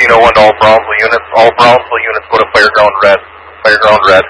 1301 to all Brownsville units. All Brownsville units go to Fireground Red. Fireground Red.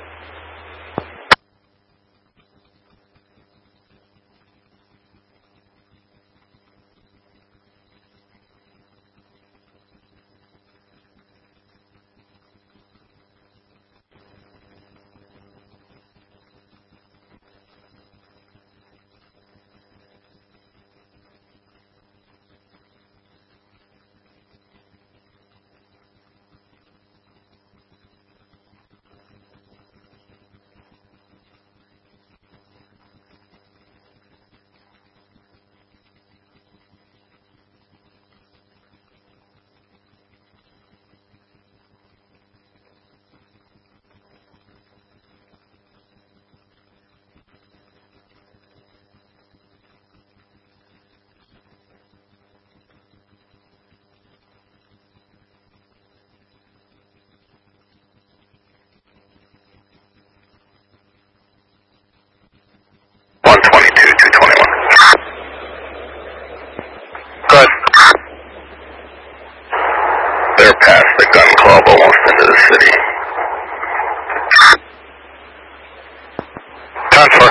Good. They're past the gun club, almost into the city. 10-4.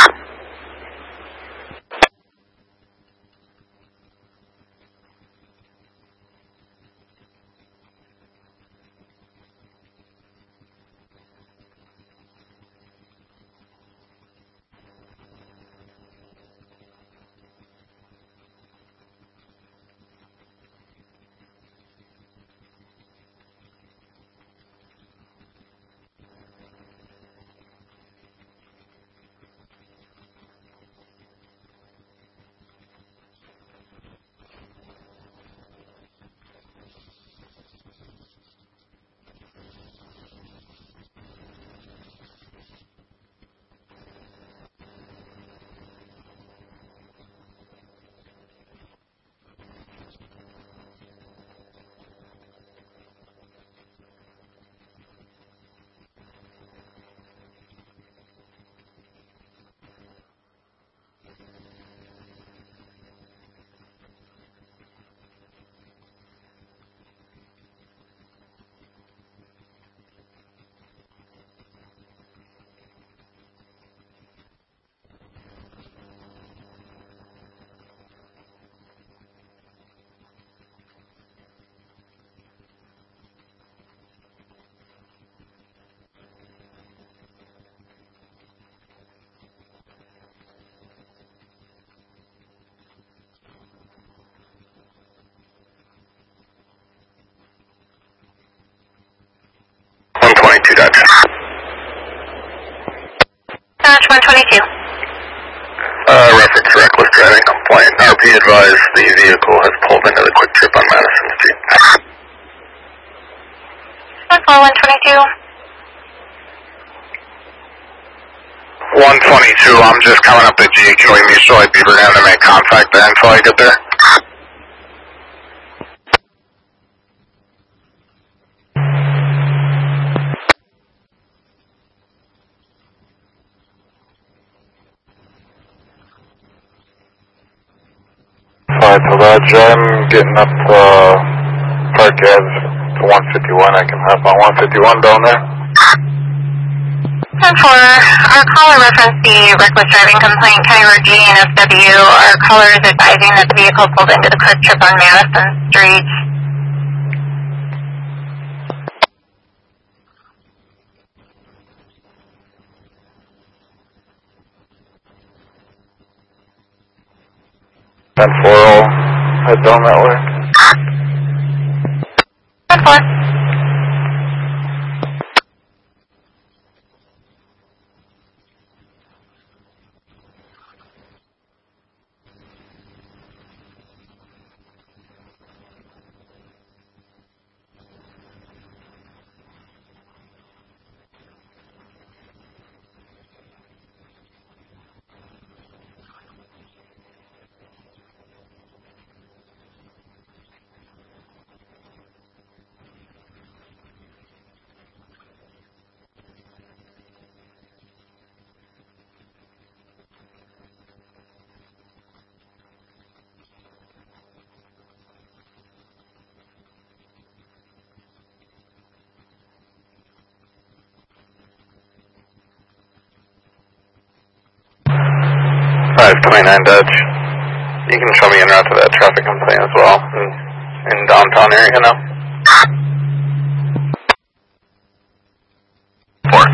Dash 122. Reference reckless driving complaint. RP advised the vehicle has pulled into the quick trip on Madison Street. 122. 122, I'm just coming up to GHOE Mutual. I'd be going to make contact there until I get there. Alright, so Raj, I'm getting up Park Ave to 151. I can hop on 151 down there. 10-4. Our caller referenced the reckless driving complaint, County Road G and SW. Our caller is advising that the vehicle pulled into the quick trip on Madison Street. Ten 4, I'll head down that way. 10-4. 529 Dutch. You can show me en route to that traffic complaint as well in downtown area now. 4.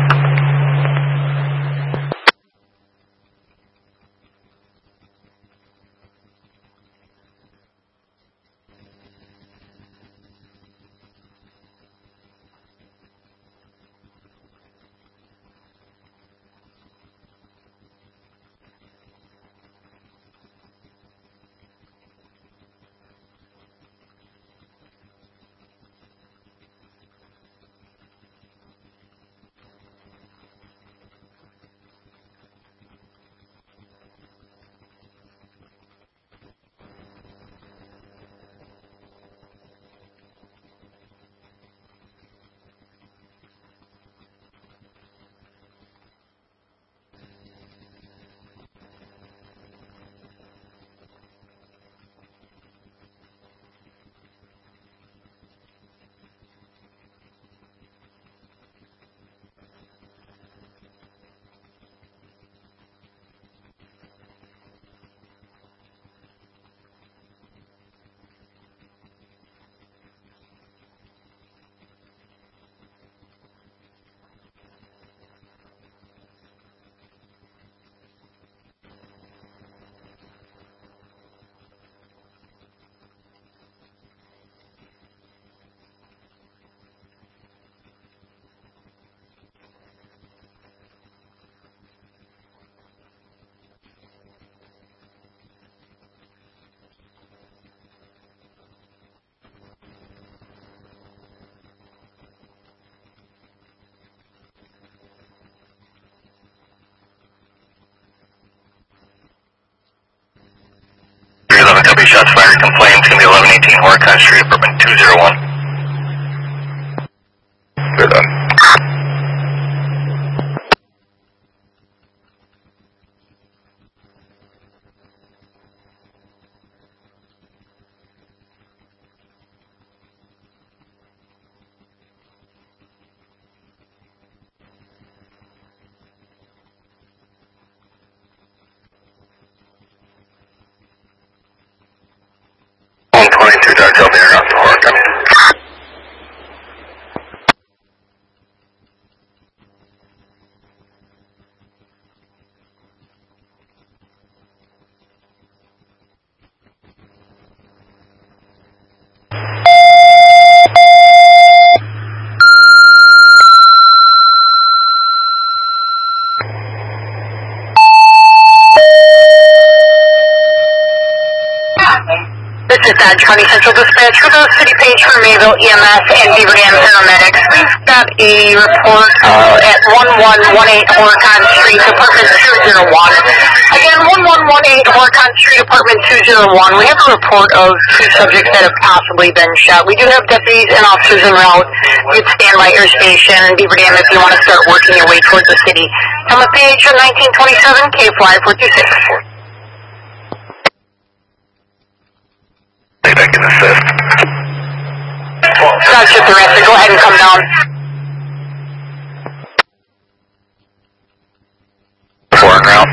Copy, shots fired, complaints, going to be 1118 Horicon Street, apartment 201. They're done. County Central Dispatch for the City Page for Mayville EMS and Beaver Dam Paramedics. We've got a report at 1118 Horicon Street, apartment 201. Again, 1118 Horicon Street, apartment 201. We have a report of 2 subjects that have possibly been shot. We do have deputies and officers en route. You can stand by your station in Beaver Dam if you want to start working your way towards the city. Come with PH 1927, K-Fly 426. Back in assist. Starship Thoracic, go ahead and come down. 4 en route.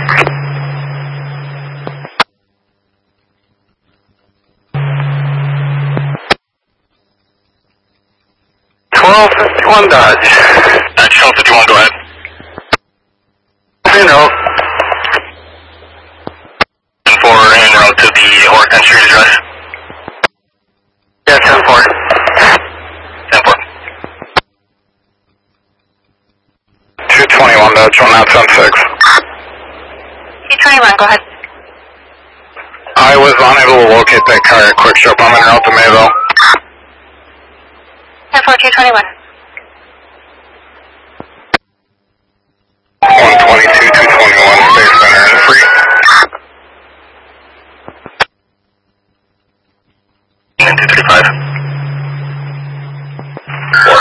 $1251 Dodge. Dodge 1251, go ahead. En route. 4 en route to the Horicon Street address. Yeah, 10-4. 10-4. 221 Dodge, 1976. 221, go ahead. I was unable to locate that car at Quick Shop. I'm en route to Mayville. 10-4, 221. 122, 221, Space Center and free. And 235. 4.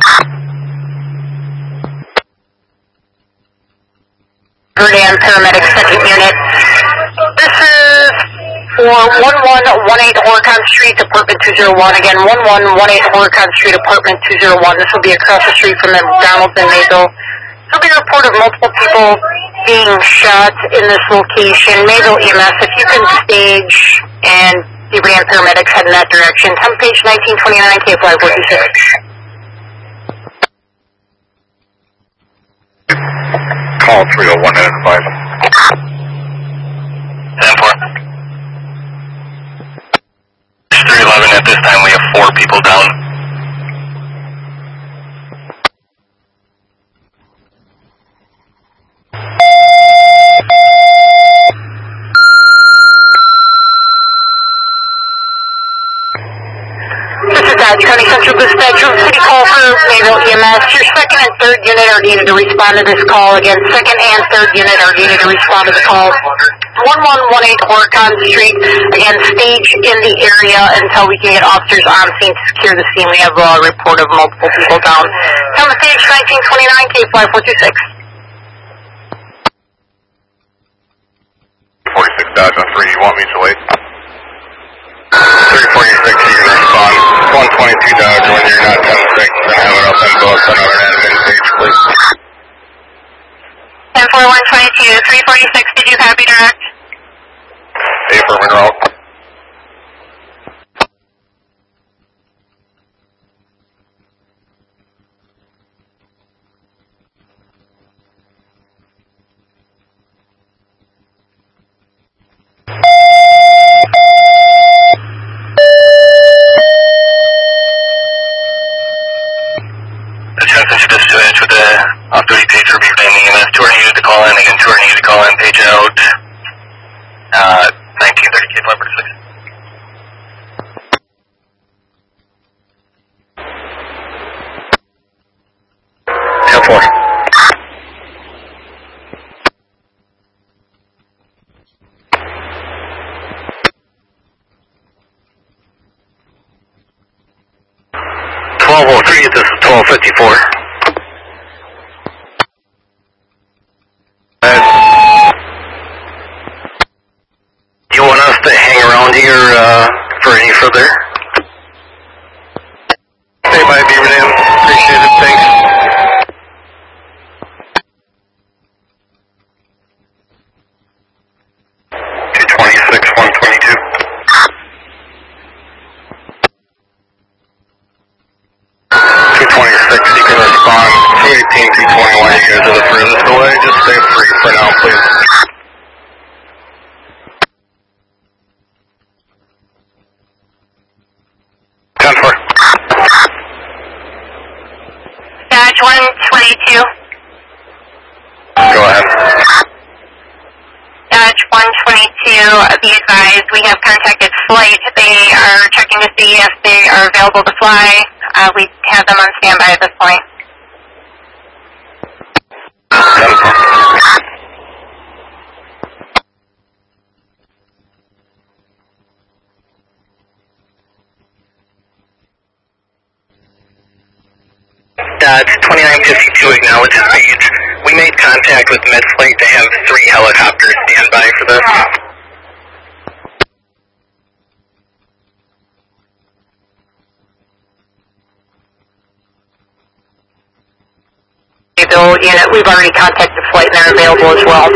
Beaver Dam Paramedics, 2nd Unit. This is for 1118 Horicon Street, apartment 201. Again, 1118 Horicon Street, apartment 201. This will be across the street from the McDonald's in Mayville. There'll be a report of multiple people being shot in this location. Mayville EMS, if you can stage and Beaver Dam paramedics head in that direction. Come page 1929, K-Fly 46. Call 301 and advise. 10-4. 311 at this time, we have 4 people down. County Central Dispatch, city call for Mayville EMS. Your second and third unit are needed to respond to this call. Again, second and third unit are needed to respond to the call. 1118 Horicon Street. Again, stage in the area until we can get officers on scene to secure the scene. We have a report of multiple people down. Come to stage 1929, K-Fly 426. 46 Dodge on 3, you want me to wait? 346, you can respond. 122 Dodge when you're not 10-6, and have it up and go up another admin page, please. 10-4-122, 346, did you copy direct? Affirmative route. Dispatch with the off-duty page for Beaver Dam EMS. 2 are needed to call in. Again, 2 are needed to call in. Page out. 1930 K-Fly 46. Four. This is 1254. You want us to hang around here for any further? Stay by Beaver Dam. Appreciate it. Thanks. 226, 122. 226, you can respond. 218, 221, you guys are the furthest away. Just stay free for now, please. Dodge 122. Go ahead. Dodge 122, be advised, we have contacted Flight. They are checking to see if they are available to fly. We have them on standby at this point. Dodge 2952 acknowledges page. We made contact with MedFlight to have 3 helicopters stand by for this. Unit, we've already contacted Flight and they're available as well.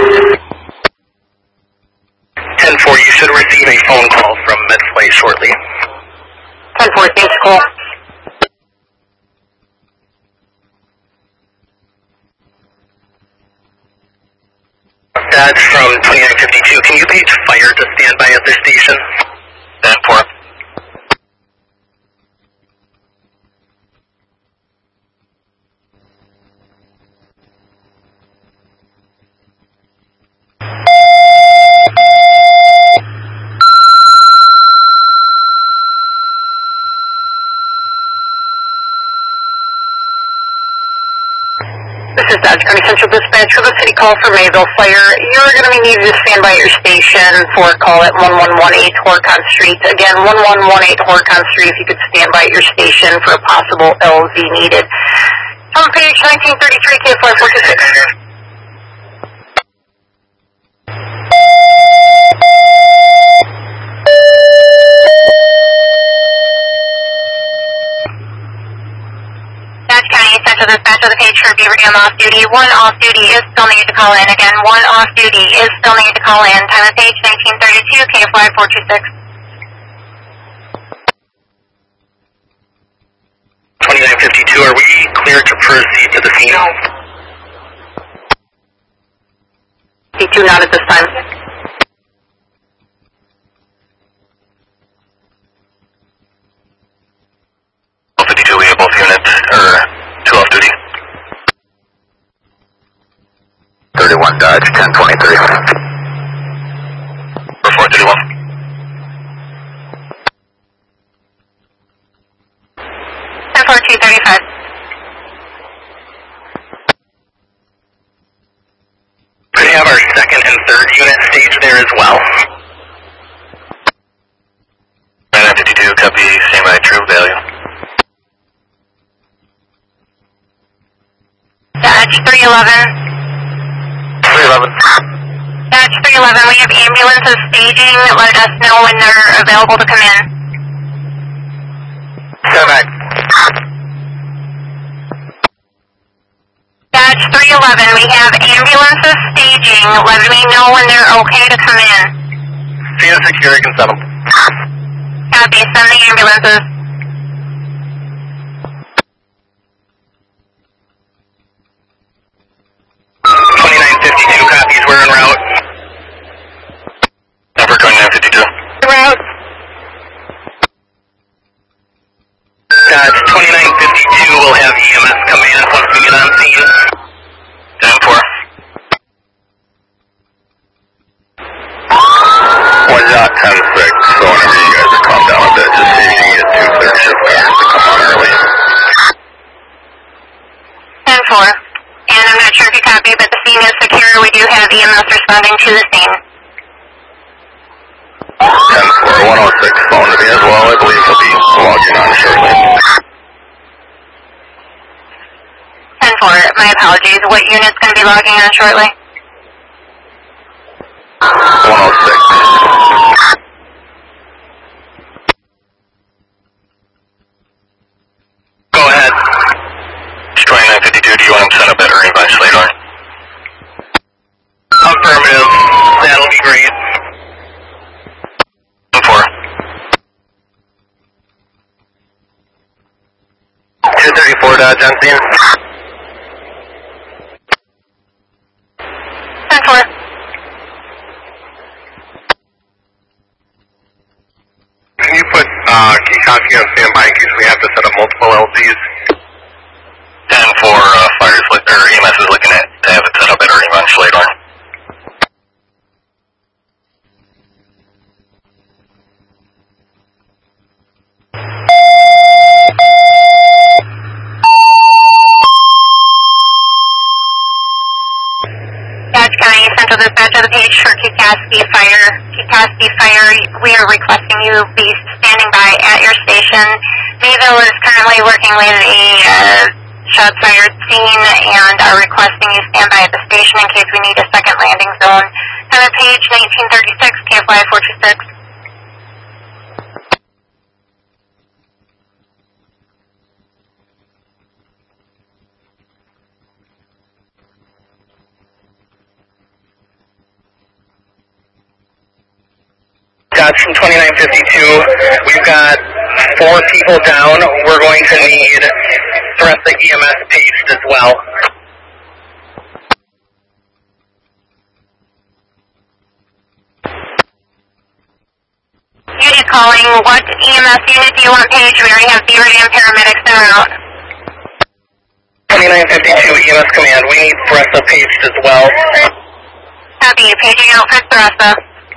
10-4, you should receive a phone call from MedFlight shortly. 10-4, thanks, call. Dodge from 2952, can you page fire to stand by at their station? 10-4. This is Dodge County Central Dispatch for the city call for Mayville Fire. You're going to be needed to stand by at your station for a call at 1118 Horicon Street. Again, 1118 Horicon Street if you could stand by at your station for a possible LZ needed. On page 1933, K-Fly 426. Dodge County Central Central Dispatch of the page for Beaver Dam off-duty. One off-duty is still needed to call in. Again, one off-duty is still needed to call in. Time of page 1932, KFY 426. 2952, are we clear to proceed to the scene? 52, not at this time. We have both units, or 2 off duty. 31 Dodge, 1023. Or 431. 104235. We have our 2nd and 3rd unit stage there as well. 952, copy, standby, true value. Dodge 311. 311. Dodge 311, we have ambulances staging. Let us know when they're available to come in. 7. Dodge 311, we have ambulances staging. Let me know when they're okay to come in. Phoenix Security can send them. Copy, send the ambulances. We're en route. Number 2952. Route. Dodge 2952 will have EMS come in once we get on scene. 10-4. One dot 10-6, so whenever you guys are calmed down a bit, just see if you can get 2 third shift cars to come on early. 10-4. And I'm not sure if you copy, but the scene is secure. We do have EMS responding to the scene. 10-4, 106 phone to me as well. I believe he'll be logging on shortly. 10-4, my apologies. What unit's going to be logging on shortly? 106. Go ahead. 2952, do you want him sent up at Ernie by Slater? Affirmative. That'll be great. 4. 234 Dodge on scene. 10-4. Can you put Kikoski on standby in case we have to set up multiple LCs? 10-4, EMS is looking at to have it set up at Ernie Von Schlater. Dodge County Central Dispatch of the page for Kikoski Fire. Kikoski Fire, we are requesting you be standing by at your station. Mayville is currently working with a shots fired scene and are requesting you stand by at the station in case we need a second landing zone. Time of page 1936, KFY 426. Dodge from 2952, we've got 4 people down. We're going to need the rest of the EMS paged as well. Unit calling, what EMS unit do you want paged? We already have Beaver Dam paramedics en route. 2952 EMS command, we need Thressa paged as well. Copy, paging out for Thressa.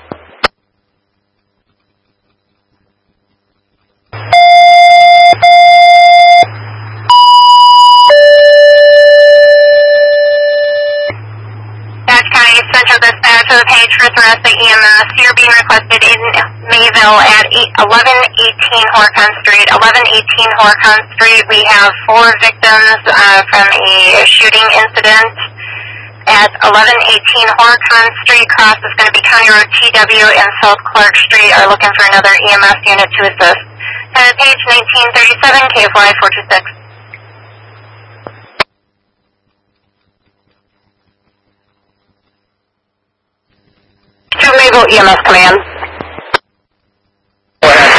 Dodge County Central Dispatch of the page for Thressa EMS. You're being requested in Mayville at 1118 Horcon Street. 1118 Horcon Street, we have 4 victims from a shooting incident. At 1118 Horcon Street, cross is going to be County Road TW and South Clark Street. Are looking for another EMS unit to assist. Page 1937, KFY 426. To Mayville EMS Command. Go ahead.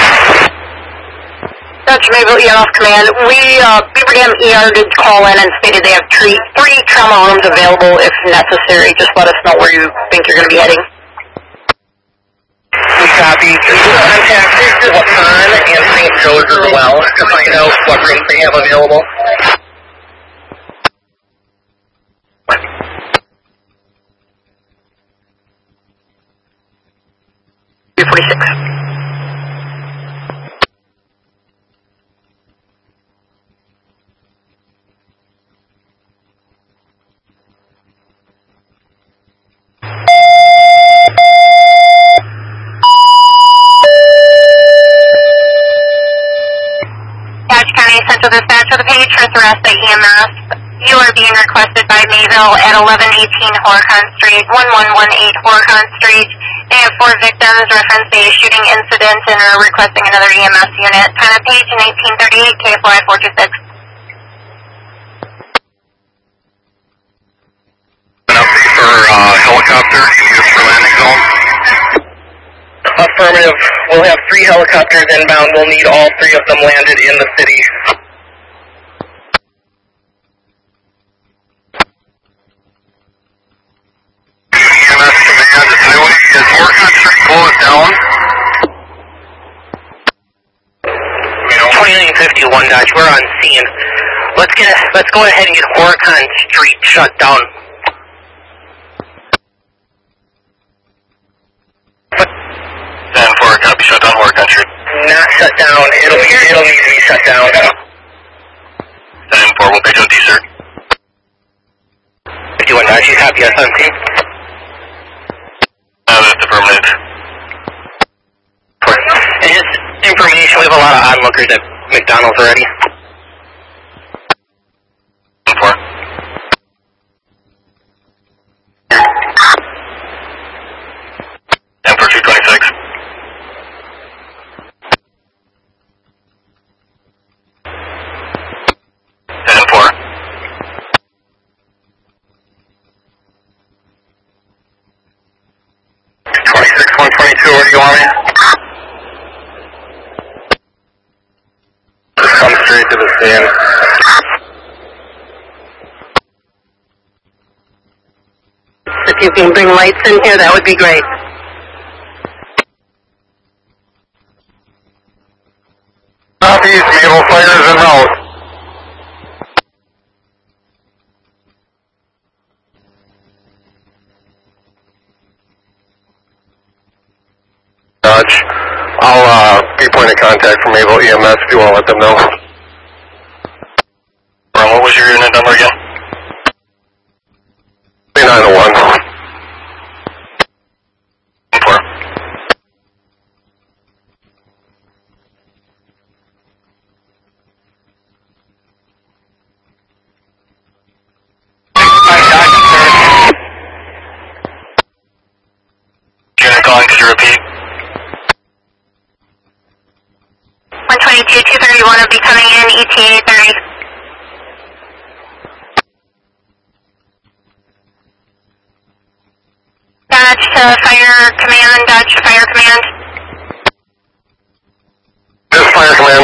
Dutch Mayville EMS Command. Beaver Dam ER did call in and stated they have three trauma rooms available if necessary. Just let us know where you think you're going to be heading. We copy. Can you contact Waupun and St. Joe's as well to find out what rooms they have available? 246. Dodge County Central Dispatch for the page for Thrasta EMS. You are being requested by Mayville at 1118 Horicon Street, 1118 Horicon Street. They have 4 victims, reference a shooting incident, and are requesting another EMS unit. Time of page in 1838, KFY 426. An update for helicopter used for landing zone? Affirmative. We'll have 3 helicopters inbound. We'll need all 3 of them landed in the city. EMS command, is Horicon Street closed down? 2951 Dodge, we're on scene. Let's go ahead and get Horicon Street shut down. And for a copy, shut down Horicon Street. Not shut down. It'll need to be shut down. And for we'll page on D, sir. 51 Dodge, you copy us on scene? That's affirmative. And just information, we have a lot of onlookers at McDonald's already. 4. And for 226. And 4. 122, where do you want me? Just come straight to the stand. If you can bring lights in here, that would be great. Southeast, Mayville fires en route. Dodge, I'll be point of contact for Mayville EMS if you want to let them know. What was your unit number again? 3901. 4. Unit calling, could you repeat? 122, 231 will be coming in, ETA 30. Dodge to Fire Command, Dodge to Fire Command. This fire command.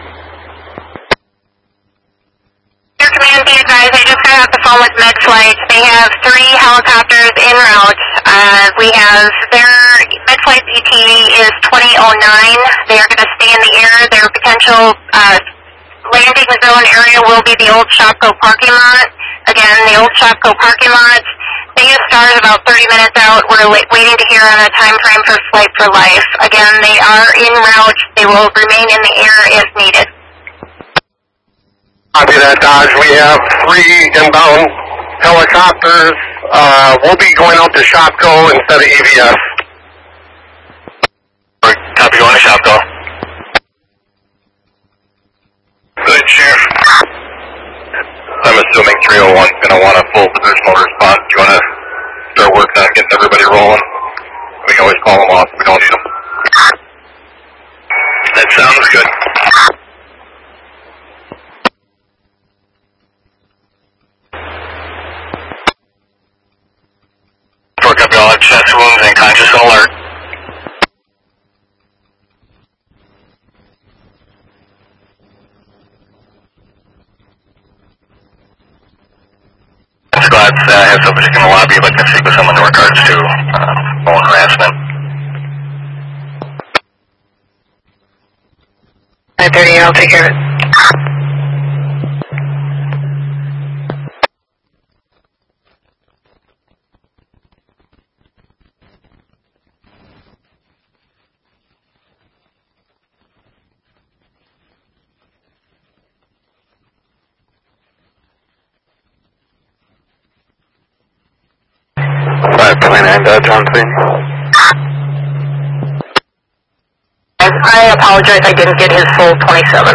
Fire Command, be advised, I just got off the phone with MedFlight. They have 3 helicopters en route. We have their MedFlight ETA is 2009. They are going to stay in the air. Their potential landing zone area will be the old Shopko parking lot. Again, the old Shopko parking lot. They have started about 30 minutes out. We're waiting to hear on a time frame for Flight for Life. Again, they are en route. They will remain in the air if needed. Copy that, Dodge. We have 3 inbound helicopters. We'll be going out to Shopko instead of AVS. Copy, going to Shopko. Good, Sheriff. I'm assuming 301's going to want a full positional response. Do you want to start working on getting everybody rolling? We can always call them off if we don't need them. That sounds good. For copy, all chest wounds and conscious and units. I have somebody in the lobby looking to speak with someone in regards to phone harassment. 9:30, I'll take care of it. Johnson. I apologize, I didn't get his full 27.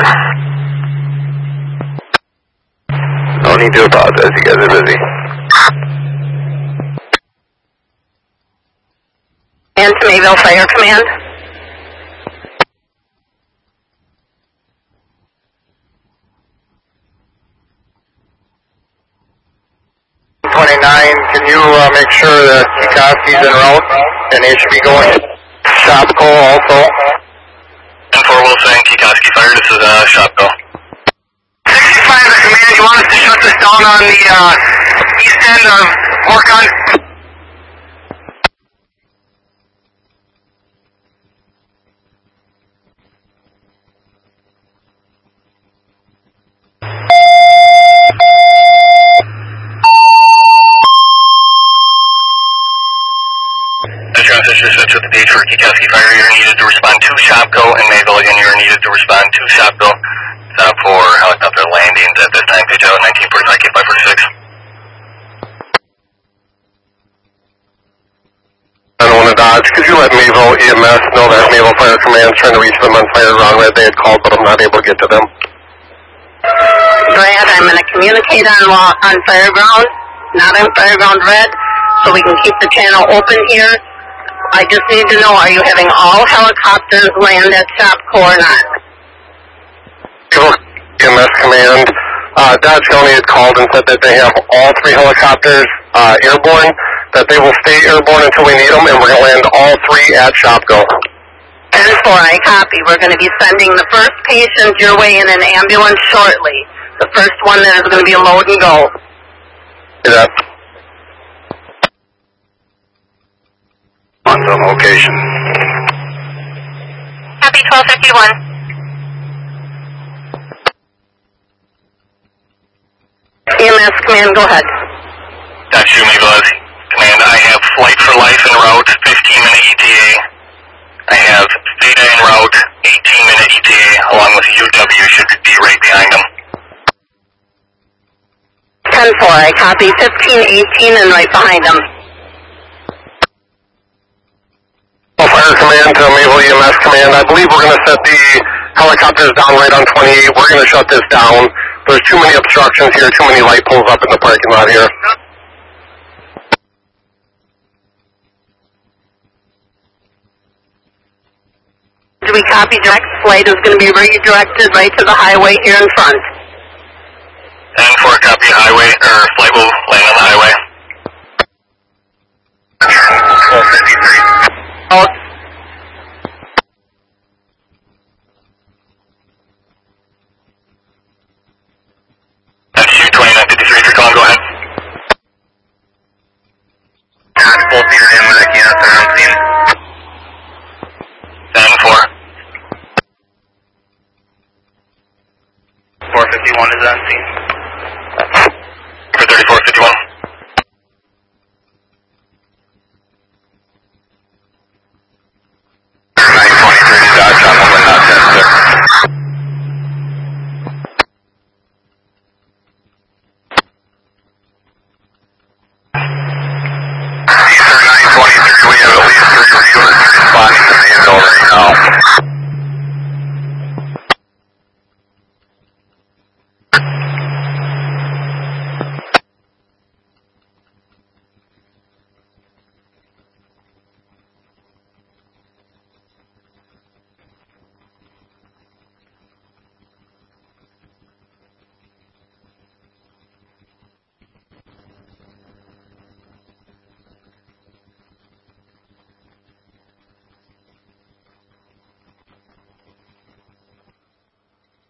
No need to apologize, you guys are busy. And to Mayville Fire Command. Can you make sure that Kikoski's en route and they should be going to Shopko also? 10-4 Wilson, Kikoski Fire, this is Shopko. 65 to command, you want us to shut this down on the east end of Orcon? Transmission switch with the page for Kikoski Fire. You're needed to respond to Shopko and Mayville. Again, you're needed to respond to Shopko. Set up for helicopter landings at this time. Page out 1945 K546. I don't want to dodge. Could you let Mayville EMS know that Mayville Fire Command is trying to reach them on Fire Ground Red? They had called, but I'm not able to get to them. Brad, I'm going to communicate on Fire Ground, not on Fire Ground Red, so we can keep the channel open here. I just need to know, are you having all helicopters land at Shopko or not? EMS Command, Dodge County had called and said that they have all 3 helicopters airborne, that they will stay airborne until we need them, and we're going to land all 3 at Shopko. 10-4, I copy. We're going to be sending the first patient your way in an ambulance shortly. The first one that is going to be a load and go. Yeah. On location. Copy 1251. EMS Command, go ahead. That's you, Mayville. Command, I have Flight for Life en route, 15-minute ETA. I have Theta en route, 18-minute ETA, along with UW should be right behind them. 10-4, I copy 15-18 and right behind them. Fire Command to Mayville EMS Command. I believe we're going to set the helicopters down right on 28. We're going to shut this down. There's too many obstructions here, too many light poles up in the parking lot here. Do we copy? Direct flight is going to be redirected right to the highway here in front. 10-4, copy highway, or flight will land on the highway. 1253. Oh. That's you, 2953, if you're calling, go ahead. Full speed in when I can, sir, I'm seeing. 10-4. 451 is on scene. For 3451.